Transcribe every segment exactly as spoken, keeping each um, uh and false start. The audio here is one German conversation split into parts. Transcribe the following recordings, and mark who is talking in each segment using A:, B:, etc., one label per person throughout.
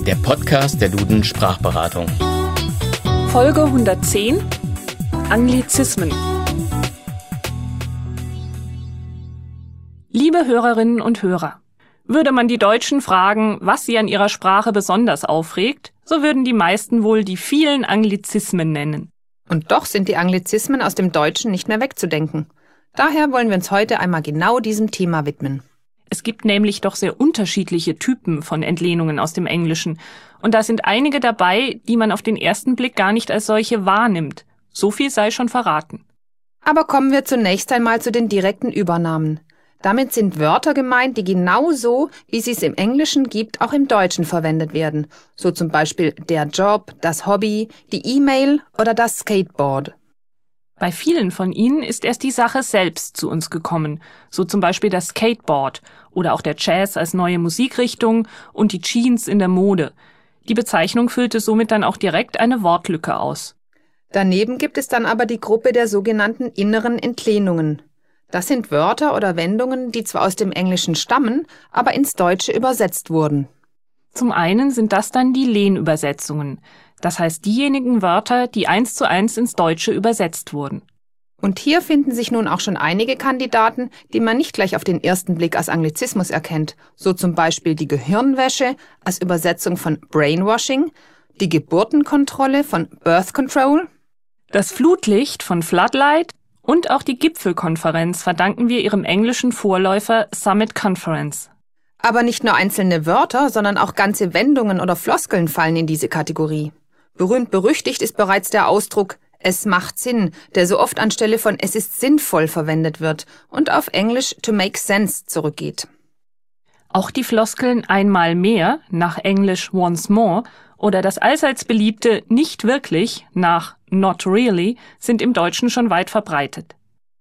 A: der Podcast der Duden Sprachberatung.
B: Folge hundertzehn Anglizismen. Liebe Hörerinnen und Hörer, würde man die Deutschen fragen, was sie an ihrer Sprache besonders aufregt, so würden die meisten wohl die vielen Anglizismen nennen.
C: Und doch sind die Anglizismen aus dem Deutschen nicht mehr wegzudenken. Daher wollen wir uns heute einmal genau diesem Thema widmen.
B: Es gibt nämlich doch sehr unterschiedliche Typen von Entlehnungen aus dem Englischen. Und da sind einige dabei, die man auf den ersten Blick gar nicht als solche wahrnimmt. So viel sei schon verraten.
C: Aber kommen wir zunächst einmal zu den direkten Übernahmen. Damit sind Wörter gemeint, die genauso, wie sie es im Englischen gibt, auch im Deutschen verwendet werden. So zum Beispiel der Job, das Hobby, die E-Mail oder das Skateboard.
B: Bei vielen von ihnen ist erst die Sache selbst zu uns gekommen, so zum Beispiel das Skateboard oder auch der Jazz als neue Musikrichtung und die Jeans in der Mode. Die Bezeichnung füllte somit dann auch direkt eine Wortlücke aus.
C: Daneben gibt es dann aber die Gruppe der sogenannten inneren Entlehnungen. Das sind Wörter oder Wendungen, die zwar aus dem Englischen stammen, aber ins Deutsche übersetzt wurden.
B: Zum einen sind das dann die Lehnübersetzungen. Das heißt diejenigen Wörter, die eins zu eins ins Deutsche übersetzt wurden.
C: Und hier finden sich nun auch schon einige Kandidaten, die man nicht gleich auf den ersten Blick als Anglizismus erkennt. So zum Beispiel die Gehirnwäsche als Übersetzung von Brainwashing, die Geburtenkontrolle von Birth Control,
B: das Flutlicht von Floodlight und auch die Gipfelkonferenz verdanken wir ihrem englischen Vorläufer Summit Conference.
C: Aber nicht nur einzelne Wörter, sondern auch ganze Wendungen oder Floskeln fallen in diese Kategorie. Berühmt berüchtigt ist bereits der Ausdruck »es macht Sinn«, der so oft anstelle von »es ist sinnvoll« verwendet wird und auf Englisch »to make sense« zurückgeht.
B: Auch die Floskeln »einmal mehr« nach Englisch »once more« oder das allseits beliebte »nicht wirklich« nach »not really« sind im Deutschen schon weit verbreitet.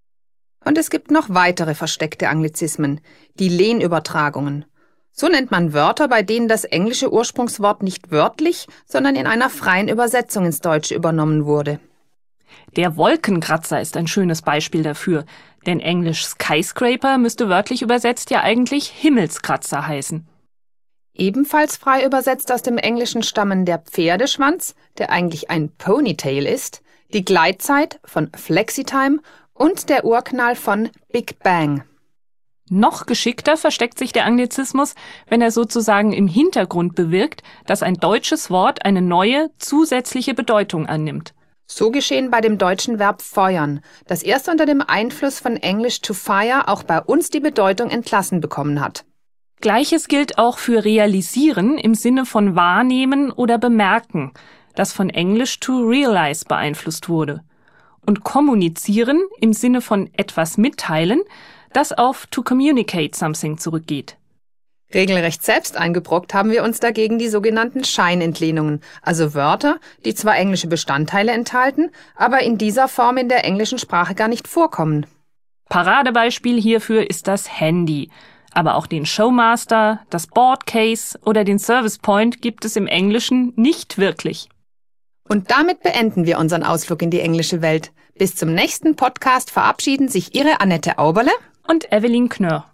C: Und es gibt noch weitere versteckte Anglizismen, die Lehnübertragungen. So nennt man Wörter, bei denen das englische Ursprungswort nicht wörtlich, sondern in einer freien Übersetzung ins Deutsche übernommen wurde.
B: Der Wolkenkratzer ist ein schönes Beispiel dafür, denn Englisch Skyscraper müsste wörtlich übersetzt ja eigentlich Himmelskratzer heißen.
C: Ebenfalls frei übersetzt aus dem Englischen stammen der Pferdeschwanz, der eigentlich ein Ponytail ist, die Gleitzeit von Flexitime und der Urknall von Big Bang.
B: Noch geschickter versteckt sich der Anglizismus, wenn er sozusagen im Hintergrund bewirkt, dass ein deutsches Wort eine neue, zusätzliche Bedeutung annimmt.
C: So geschehen bei dem deutschen Verb feuern, das erst unter dem Einfluss von Englisch to fire auch bei uns die Bedeutung entlassen bekommen hat.
B: Gleiches gilt auch für realisieren im Sinne von wahrnehmen oder bemerken, das von Englisch to realize beeinflusst wurde. Und kommunizieren im Sinne von etwas mitteilen, das auf to communicate something zurückgeht.
C: Regelrecht selbst eingebrockt haben wir uns dagegen die sogenannten Scheinentlehnungen, also Wörter, die zwar englische Bestandteile enthalten, aber in dieser Form in der englischen Sprache gar nicht vorkommen.
B: Paradebeispiel hierfür ist das Handy. Aber auch den Showmaster, das Boardcase oder den Service Point gibt es im Englischen nicht wirklich.
C: Und damit beenden wir unseren Ausflug in die englische Welt. Bis zum nächsten Podcast verabschieden sich Ihre Annette Auberle
B: und Evelyn Knörr.